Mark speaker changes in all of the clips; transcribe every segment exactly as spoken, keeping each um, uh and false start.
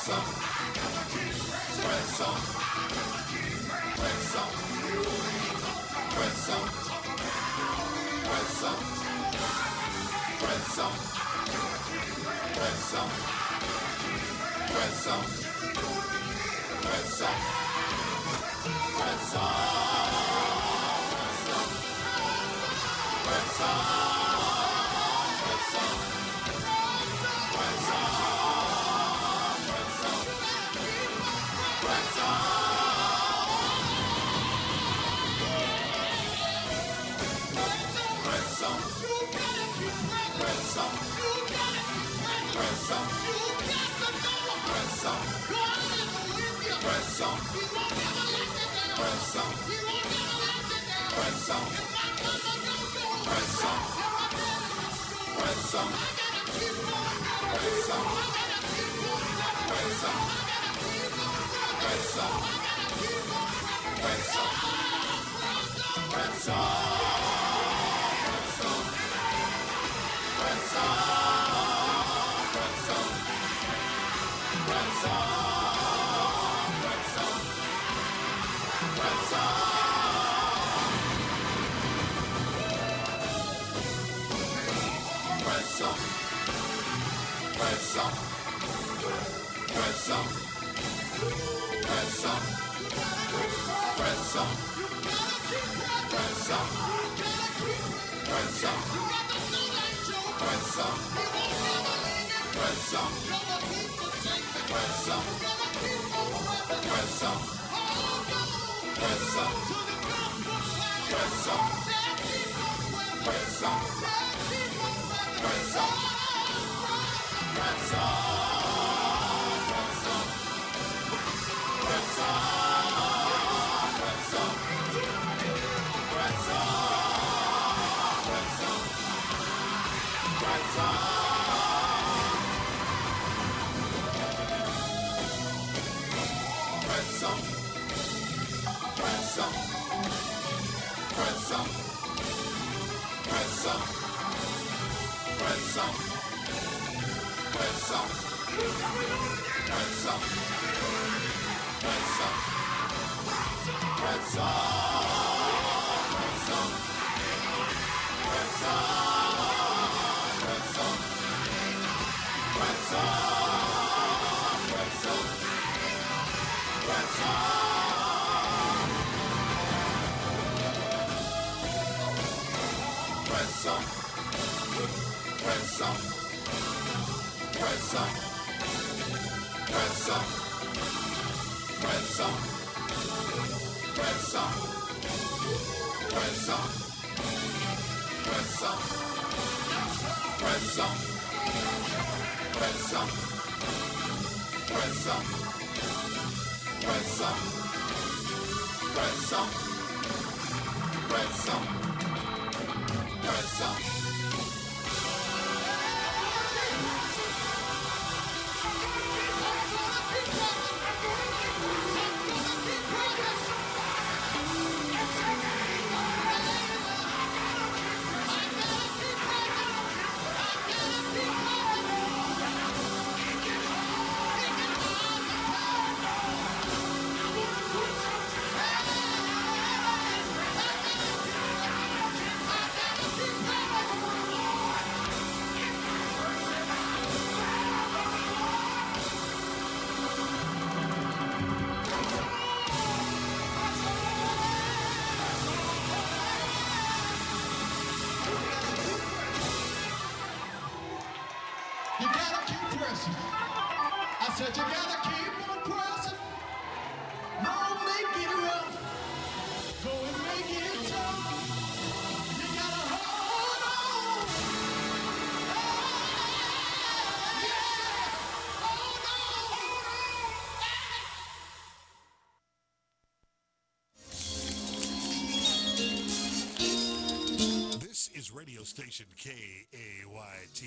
Speaker 1: Radio station K A Y T,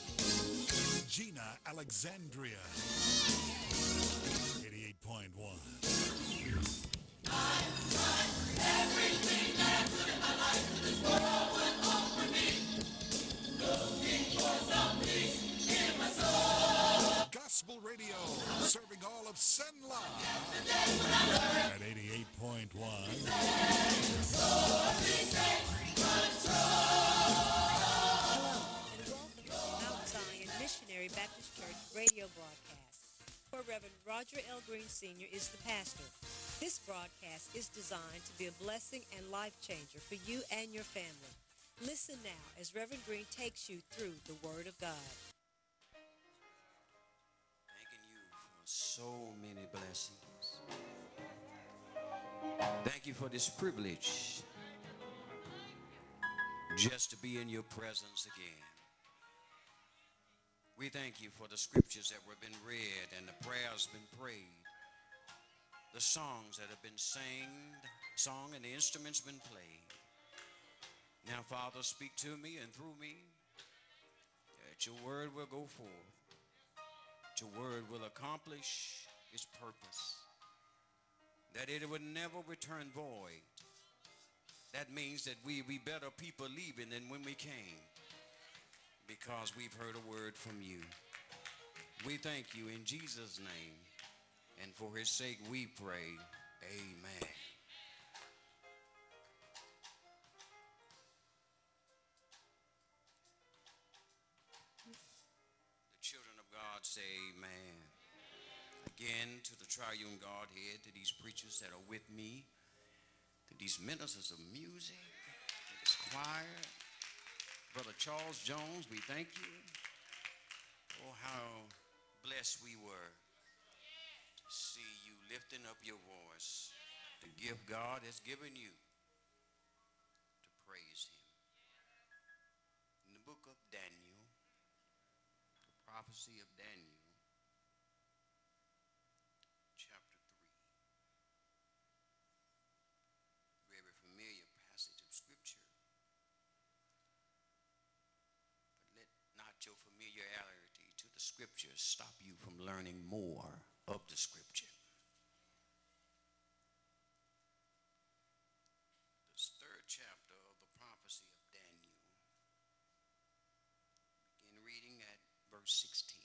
Speaker 1: Gina, Alexandria, eighty-eight point one. I tried everything that I could in my life for this world would offer me, looking for some peace in my soul. Gospel radio, serving
Speaker 2: of Cenla at eighty-eight point one.
Speaker 3: Hello, and welcome to the Mount Zion Missionary Baptist Church radio broadcast, where Reverend Roger L. Green Senior is the pastor. This broadcast is designed to be a blessing and life changer for you and your family. Listen now as Reverend Green takes you through the Word of God.
Speaker 4: Thanking you for so many blessings. Thank you for this privilege just to be in your presence again. We thank you for the scriptures that were been read and the prayers been prayed, the songs that have been sang, sung, and the instruments been played. Now, Father, speak to me and through me, that your word will go forth. Your word will accomplish its purpose, that it would never return void. That means that we be better people leaving than when we came, because we've heard a word from you. We thank you in Jesus' name, and for his sake we pray, amen. The children of God say amen. Again, to the triune Godhead, to these preachers that are with me, to these ministers of music, to this choir, Brother Charles Jones, we thank you. Oh, how blessed we were to see you lifting up your voice, the gift God has given you to praise him. In the book of Daniel, the prophecy of Daniel, chapter three, very familiar passage of scripture, but let not your familiarity to the scripture stop you from learning more of the scripture. This third chapter of the prophecy of Daniel, begin reading at verse sixteen.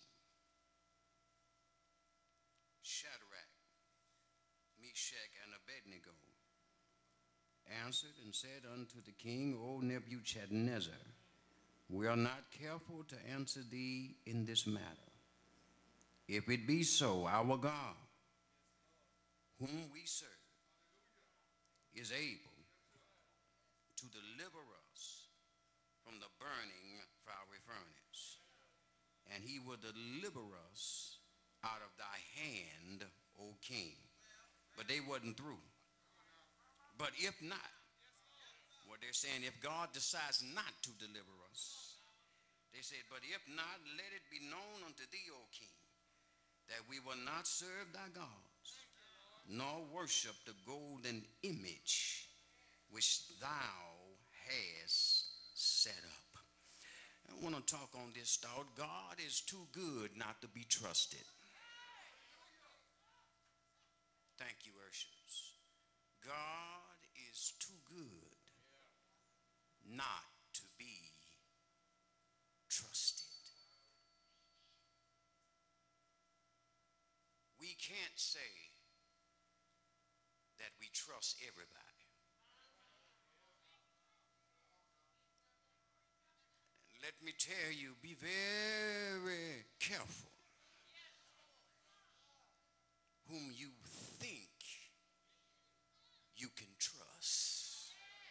Speaker 4: Shadrach, Meshach, and Abednego answered and said unto the king, O Nebuchadnezzar, we are not careful to answer thee in this matter. If it be so, our God, whom we serve, is able to deliver us from the burning fiery furnace, and he will deliver us out of thy hand, O king. But they wasn't through. But if not, what they're saying, if God decides not to deliver us, they said, but if not, let it be known unto thee, O king, that we will not serve thy gods, nor worship the golden image which thou hast set up. I want to talk on this thought. God is too good not to be trusted. Thank you, Ushers. God is too good not to be trusted. We can't say that we trust everybody. And let me tell you, be very careful whom you think you can trust.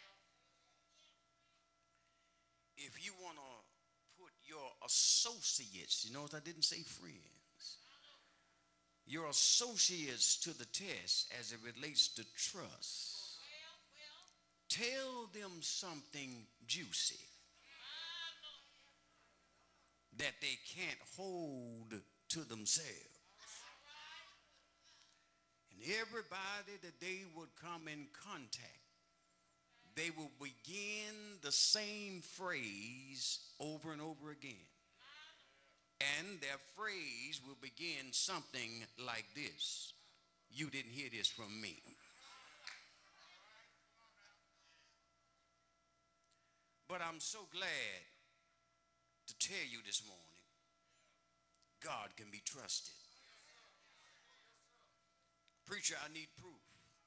Speaker 4: If you want to put your associates, you notice I didn't say friends, your associates to the test as it relates to trust, tell them something juicy that they can't hold to themselves. And everybody that they would come in contact, they will begin the same phrase over and over again. And their phrase will begin something like this: you didn't hear this from me. But I'm so glad to tell you this morning, God can be trusted. Preacher, I need proof.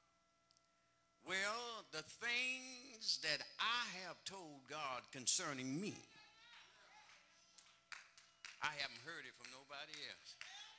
Speaker 4: Well, the things that I have told God concerning me, I haven't heard it from nobody else.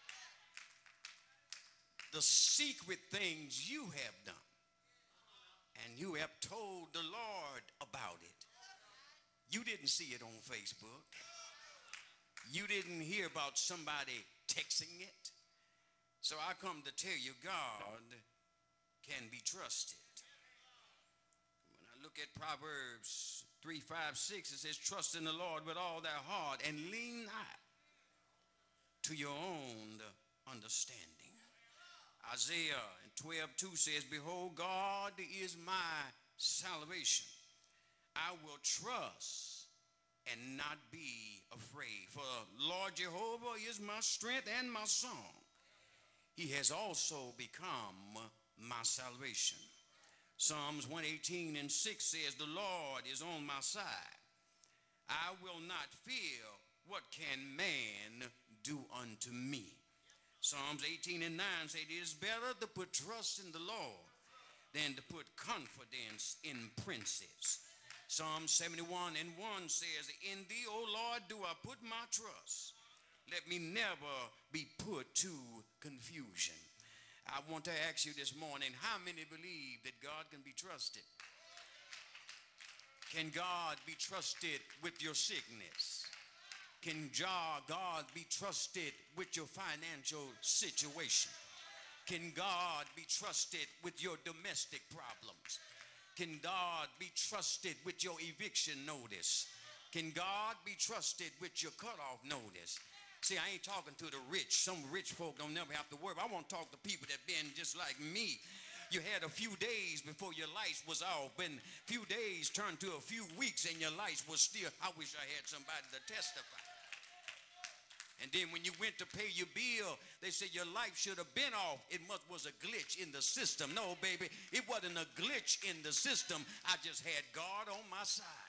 Speaker 4: The secret things you have done, and you have told the Lord about it. You didn't see it on Facebook. You didn't hear about somebody texting it. So I come to tell you, God can be trusted. When I look at Proverbs three, five, six, it says, trust in the Lord with all thy heart and lean not to your own understanding. Isaiah twelve, two says, behold, God is my salvation. I will trust and not be afraid. For Lord Jehovah is my strength and my song. He has also become my salvation. Psalms one eighteen and six says, the Lord is on my side. I will not fear. What can man do unto me? Psalms eighteen and nine say, it is better to put trust in the Lord than to put confidence in princes. Psalm seventy-one and one says, in thee, O Lord, do I put my trust. Let me never be put to confusion. I want to ask you this morning, how many believe that God can be trusted? Can God be trusted with your sickness? Can God be trusted with your financial situation? Can God be trusted with your domestic problems? Can God be trusted with your eviction notice? Can God be trusted with your cutoff notice? See, I ain't talking to the rich. Some rich folk don't never have to worry. I want to talk to people that been just like me. You had a few days before your lights was off, and a few days turned to a few weeks, and your lights was still. I wish I had somebody to testify. And then when you went to pay your bill, they said your light should have been off. It must was a glitch in the system. No, baby, it wasn't a glitch in the system. I just had God on my side.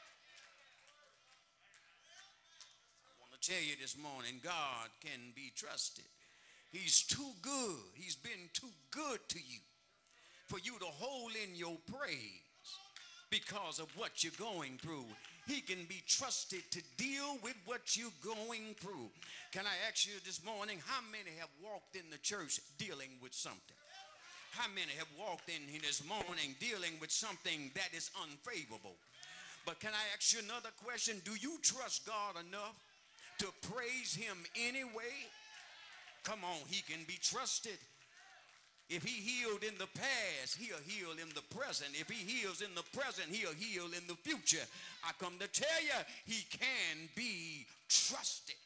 Speaker 4: Tell you this morning, God can be trusted. He's too good. He's been too good to you for you to hold in your praise because of what you're going through. He can be trusted to deal with what you're going through. Can I ask you this morning, how many have walked in the church dealing with something? How many have walked in here this morning dealing with something that is unfavorable? But can I ask you another question? Do you trust God enough to praise him anyway? Come on, he can be trusted. If he healed in the past, he'll heal in the present. If he heals in the present, he'll heal in the future. I come to tell you, he can be trusted.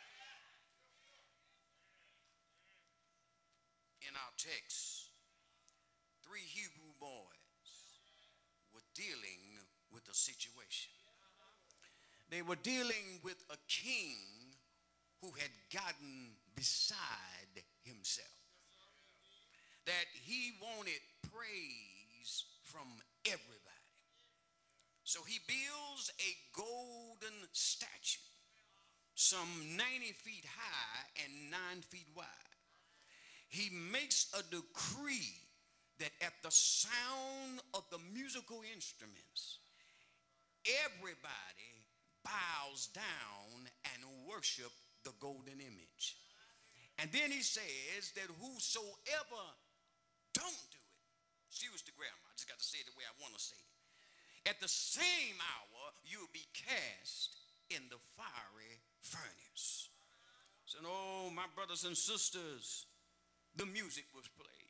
Speaker 4: In our text, three Hebrew boys were dealing with a situation. They were dealing with a king who had gotten beside himself. That he wanted praise from everybody. So he builds a golden statue, some ninety feet high and nine feet wide. He makes a decree that at the sound of the musical instruments, everybody bows down and worship the golden image. And then he says that whosoever don't do it, excuse the grammar, I just got to say it the way I want to say it. At the same hour, you'll be cast in the fiery furnace. So, oh, my brothers and sisters, the music was played.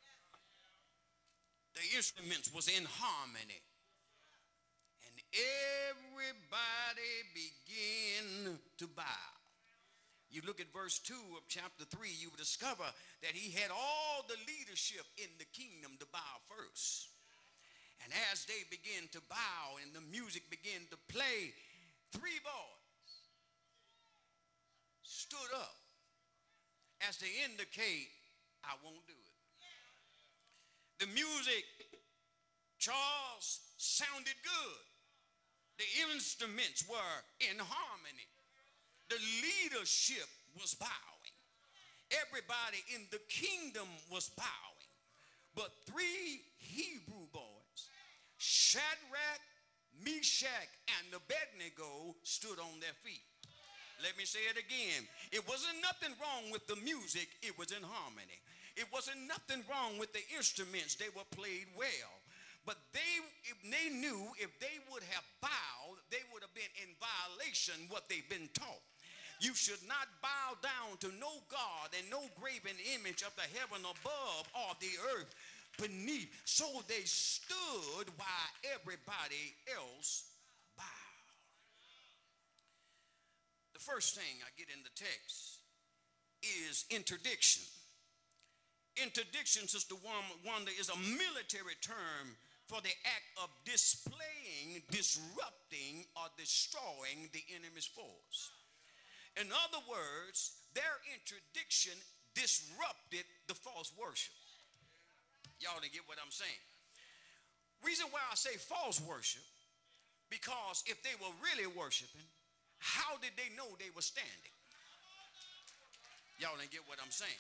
Speaker 4: The instruments was in harmony. Everybody began to bow. You look at verse two of chapter three, you will discover that he had all the leadership in the kingdom to bow first. And as they began to bow and the music began to play, three boys stood up as to indicate, I won't do it. The music, Charles, sounded good. The instruments were in harmony. The leadership was bowing. Everybody in the kingdom was bowing.
Speaker 5: But three Hebrew boys, Shadrach, Meshach, and Abednego, stood on their feet. Let me say it again. It wasn't nothing wrong with the music. It was in harmony. It wasn't nothing wrong with the instruments. They were played well. But they, if they knew if they would have bowed, they would have been in violation what they've been taught. You should not bow down to no God and no graven image of the heaven above or the earth beneath. So they stood while everybody else bowed. The first thing I get in the text is interdiction. Interdiction, Sister Wanda, is a military term for the act of displaying, disrupting, or destroying the enemy's force. In other words, their interdiction disrupted the false worship. Y'all didn't get what I'm saying. Reason why I say false worship, because if they were really worshiping, how did they know they were standing? Y'all didn't get what I'm saying.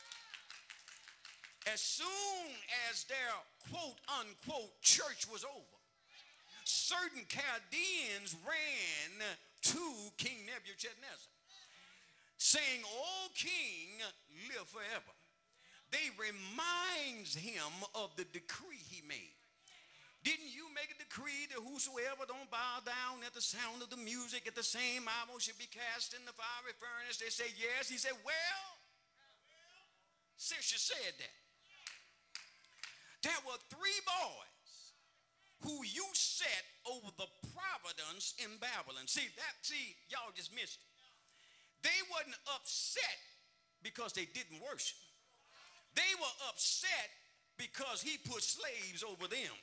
Speaker 5: As soon as their quote unquote church was over, certain Chaldeans ran to King Nebuchadnezzar, saying, "O king, live forever." They reminds him of the decree he made. Didn't you make a decree that whosoever don't bow down at the sound of the music at the same hour should be cast in the fiery furnace? They say yes. He said, well, since you said that, there were three boys who you set over the providence in Babylon. See, that, see, y'all just missed it. They wasn't upset because they didn't worship. They were upset because he put slaves over them.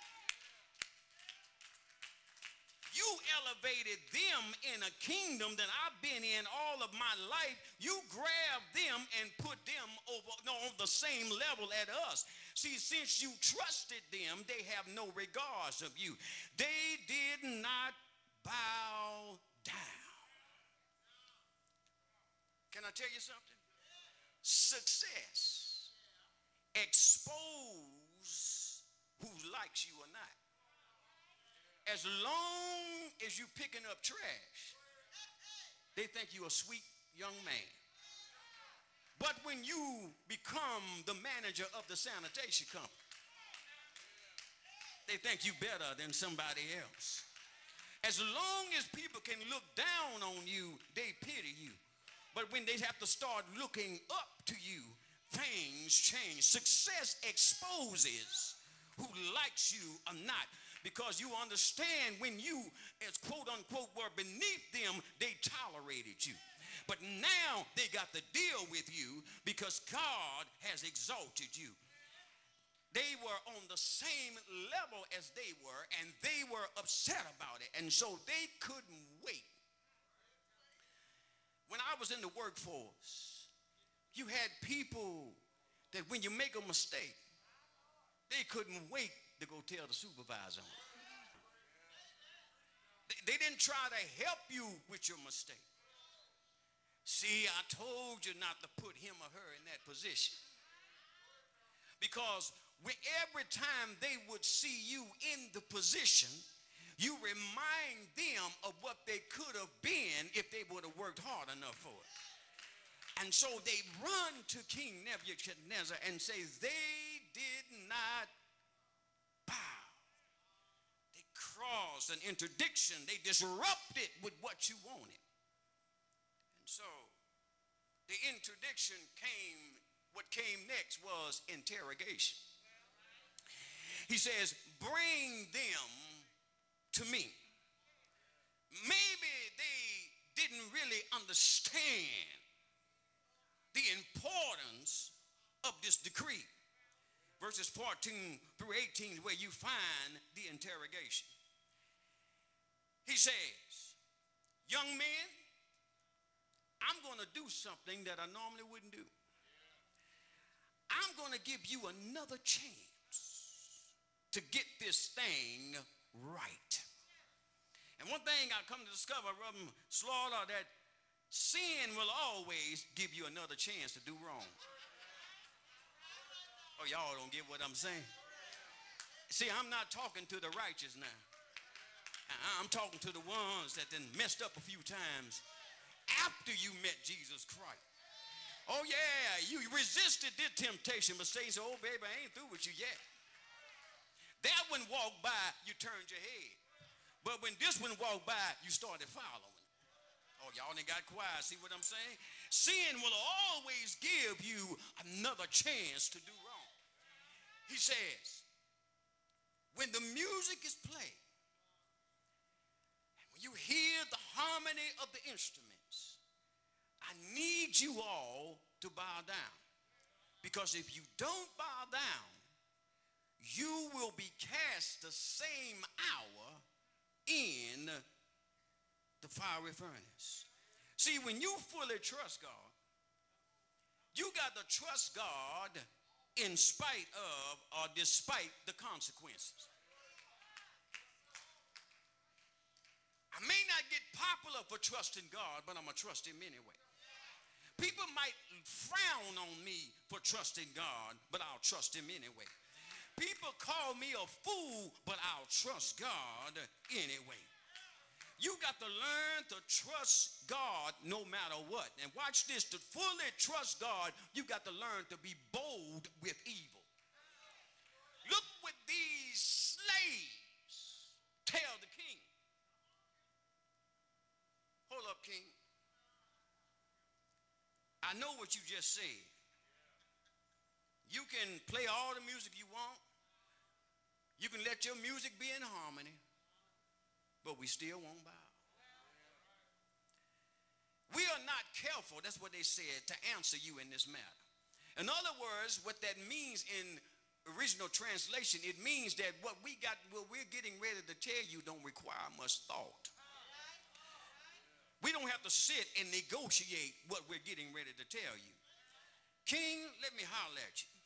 Speaker 5: You elevated them in a kingdom that I've been in all of my life. You grabbed them and put them over no, on the same level as us. See, since you trusted them, they have no regards of you. They did not bow down. Can I tell you something? Success expose who likes you or not. As long as you picking up trash, they think you're a sweet young man. But when you become the manager of the sanitation company, they think you better than somebody else. As long as people can look down on you, they pity you. But when they have to start looking up to you, things change. Success exposes who likes you or not. Because you understand when you, as quote unquote, were beneath them, they tolerated you. But now they got to deal with you because God has exalted you. They were on the same level as they were, and they were upset about it. And so they couldn't wait. When I was in the workforce, you had people that when you make a mistake, they couldn't wait to go tell the supervisor. They, they didn't try to help you with your mistake. See, I told you not to put him or her in that position. Because we, every time they would see you in the position, you remind them of what they could have been if they would have worked hard enough for it. And so they run to King Nebuchadnezzar and say, they did not bow. They crossed an interdiction. They disrupted with what you wanted. And so the interdiction came, what came next was interrogation. He says, bring them to me. Maybe they didn't really understand the importance of this decree. Verses fourteen through eighteen, where you find the interrogation. He says, young men, I'm going to do something that I normally wouldn't do. I'm going to give you another chance to get this thing right. And one thing I come to discover, Reverend Slaughter, that sin will always give you another chance to do wrong. Oh, y'all don't get what I'm saying. See, I'm not talking to the righteous now. I'm talking to the ones that then messed up a few times after you met Jesus Christ. Oh, yeah, you resisted the temptation, but Satan said, oh, baby, I ain't through with you yet. That one walked by, you turned your head. But when this one walked by, you started following. Oh, y'all ain't got quiet. See what I'm saying? Sin will always give you another chance to do wrong. He says, when the music is played, when you hear the harmony of the instruments, I need you all to bow down. Because if you don't bow down, you will be cast the same hour in the fiery furnace. See, when you fully trust God, you got to trust God in spite of or despite the consequences. I may not get popular for trusting God, but I'm going to trust him anyway. People might frown on me for trusting God, but I'll trust him anyway. People call me a fool, but I'll trust God anyway. You got to learn to trust God no matter what. And watch this, to fully trust God, you got to learn to be bold with evil. Look what these slaves tell the king. Hold up, king. I know what you just said. You can play all the music you want. You can let your music be in harmony, but we still won't bow. We are not careful, that's what they said, to answer you in this matter. In other words, what that means in original translation, it means that what we got, what we're getting ready to tell you don't require much thought. We don't have to sit and negotiate what we're getting ready to tell you. King, let me holler at you.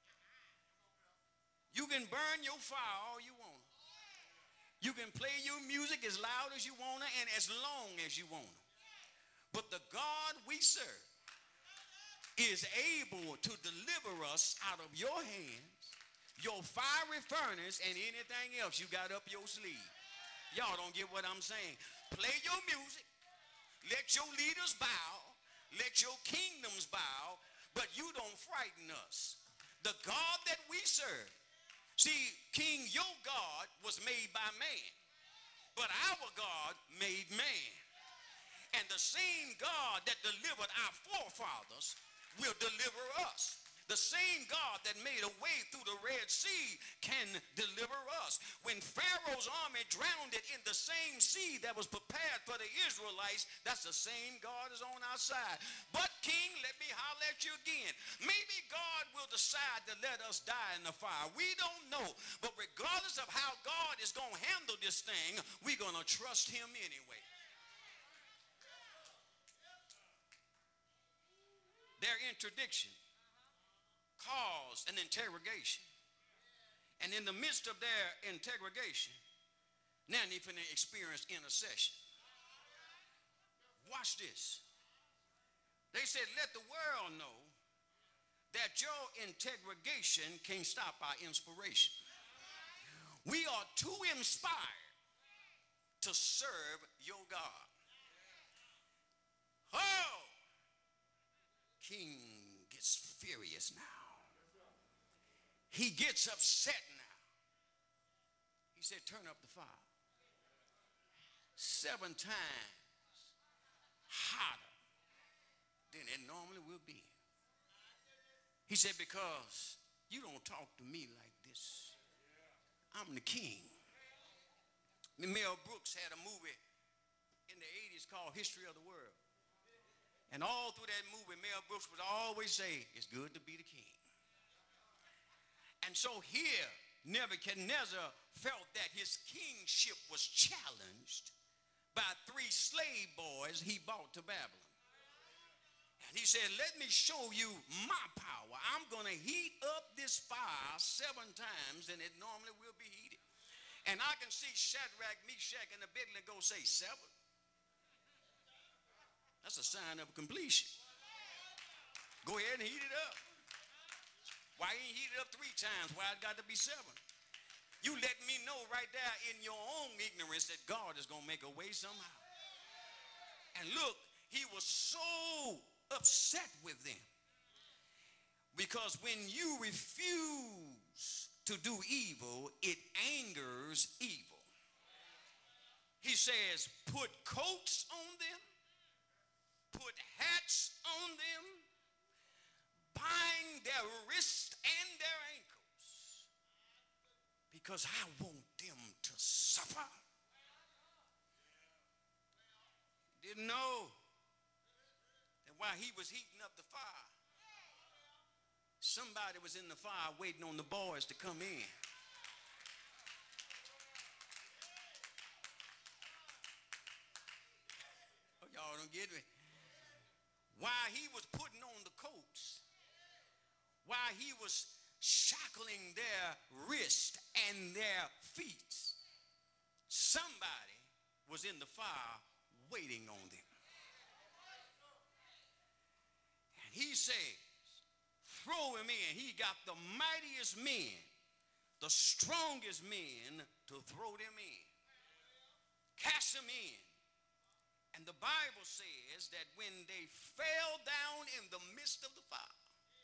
Speaker 5: You can burn your fire all you want. You can play your music as loud as you want to and as long as you want to. But the God we serve is able to deliver us out of your hands, your fiery furnace, and anything else you got up your sleeve. Y'all don't get what I'm saying. Play your music. Let your leaders bow. Let your kingdoms bow. But you don't frighten us. The God that we serve. See, King, your God was made by man, but our God made man. And the same God that delivered our forefathers will deliver us. The same God that made a way through the Red Sea can deliver us. When Pharaoh's army drowned it in the same sea that was prepared for the Israelites, that's the same God is on our side. But King, let me holler at you again. Maybe God will decide to let us die in the fire. We don't know. But regardless of how God is going to handle this thing, we're going to trust him anyway. Their interdiction caused an interrogation. And in the midst of their interrogation, now they're going to experience intercession. Watch this. They said, let the world know that your interrogation can't stop our inspiration. We are too inspired to serve your God. Oh, King gets furious now. He gets upset now. He said, turn up the fire. Seven times hotter than it normally will be. He said, because you don't talk to me like this. I'm the king. Mel Brooks had a movie in the eighties called History of the World. And all through that movie, Mel Brooks would always say, it's good to be the king. And so here, Nebuchadnezzar felt that his kingship was challenged by three slave boys he brought to Babylon. And he said, let me show you my power. I'm going to heat up this fire seven times than it normally will be heated. And I can see Shadrach, Meshach, and Abednego say, seven? That's a sign of completion. Go ahead and heat it up. Why ain't heated up three times? Why it got to be seven? You let me know right there in your own ignorance that God is going to make a way somehow. And look, he was so upset with them because when you refuse to do evil, it angers evil. He says, put coats on them, put hats on them, bind their wrists and their ankles, because I want them to suffer. Didn't know that while he was heating up the fire, somebody was in the fire waiting on the boys to come in. Oh, y'all don't get me. While he was putting on the coats, while he was shackling their wrist and their feet, somebody was in the fire waiting on them. And he says, throw him in. He got the mightiest men, the strongest men to throw them in. Cast them in. And the Bible says that when they fell down in the midst of the fire,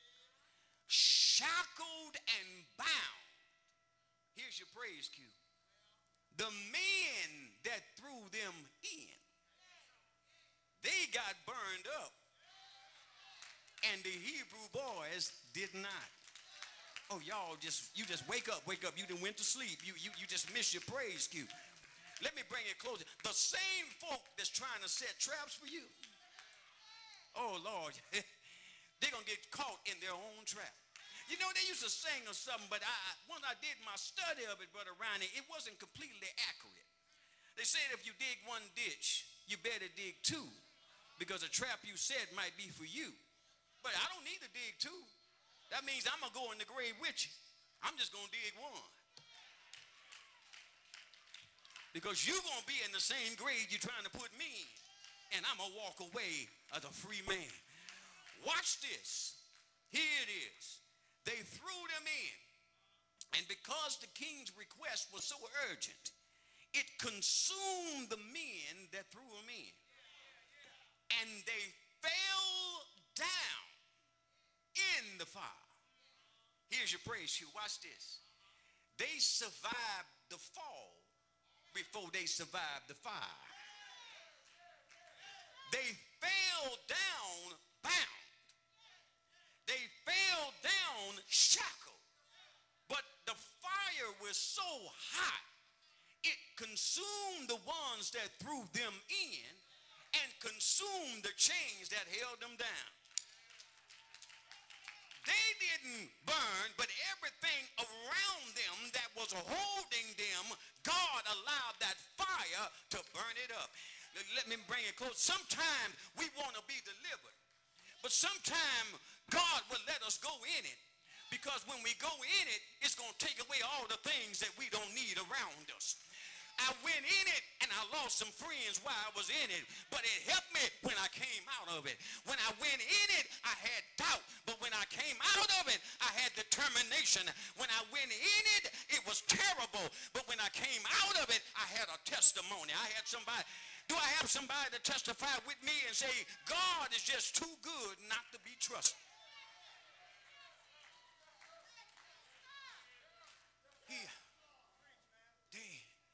Speaker 5: shackled and bound, here's your praise cue, the men that threw them in, they got burned up, and the Hebrew boys did not. Oh, y'all just, you just wake up, wake up. You done went to sleep. You, you, you just missed your praise cue. Let me bring it closer. The same folk that's trying to set traps for you, oh, Lord, they're going to get caught in their own trap. You know, they used to sing or something, but I, when I did my study of it, Brother Ronnie, it wasn't completely accurate. They said if you dig one ditch, you better dig two, because a trap you set might be for you. But I don't need to dig two. That means I'm going to go in the grave with you. I'm just going to dig one. Because you're going to be in the same grave you're trying to put me in, and I'm going to walk away as a free man. Watch this. Here it is. They threw them in, and because the king's request was so urgent, it consumed the men that threw them in, and they fell down in the fire. Here's your praise cue. Watch this. They survived the fall before they survived the fire. They fell down bound. They fell down shackled. But the fire was so hot, it consumed the ones that threw them in and consumed the chains that held them down. They didn't burn, but everything around them that was holding them, God allowed that fire to burn it up. Let me bring it close. Sometimes we want to be delivered, but sometimes God will let us go in it, because when we go in it, it's going to take away all the things that we don't need around us. I went in it and I lost some friends while I was in it, but it helped me when I came out of it. When I went in it, I had doubt, but when I came out of it, I had determination. When I went in it, it was terrible, but when I came out of it, I had a testimony. I had somebody, do I have somebody to testify with me and say, God is just too good not to be trusted? He, they,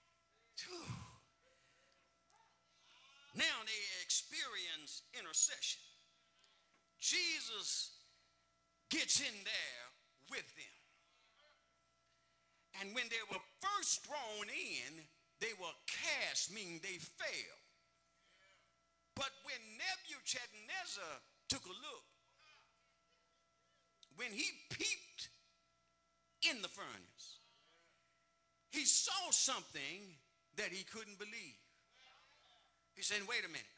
Speaker 5: now they experience intercession. Jesus gets in there with them. And when they were first thrown in, they were cast, meaning they fell. But when Nebuchadnezzar took a look, when he peeped in the furnace, he saw something that he couldn't believe. He said, wait a minute.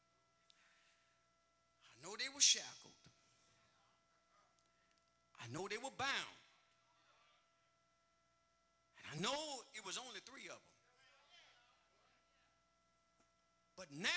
Speaker 5: I know they were shackled. I know they were bound. And I know it was only three of them. But now